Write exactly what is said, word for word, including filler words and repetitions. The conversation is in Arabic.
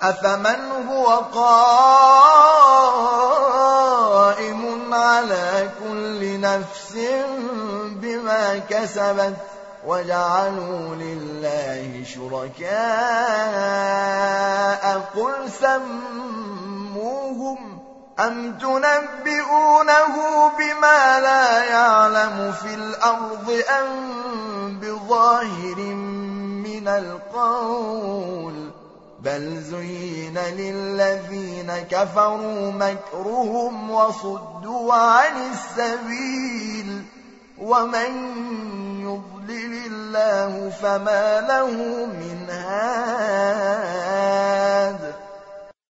أفمن هو قائم على كل نفس بما كسبت وجعلوا لله شركاء قل سموهم أم تنبئونه بما لا يعلم في الأرض أم بظاهر من القول بل زين للذين كفروا مكرهم وصدوا عن السبيل ومن يضلل الله فما له من هاد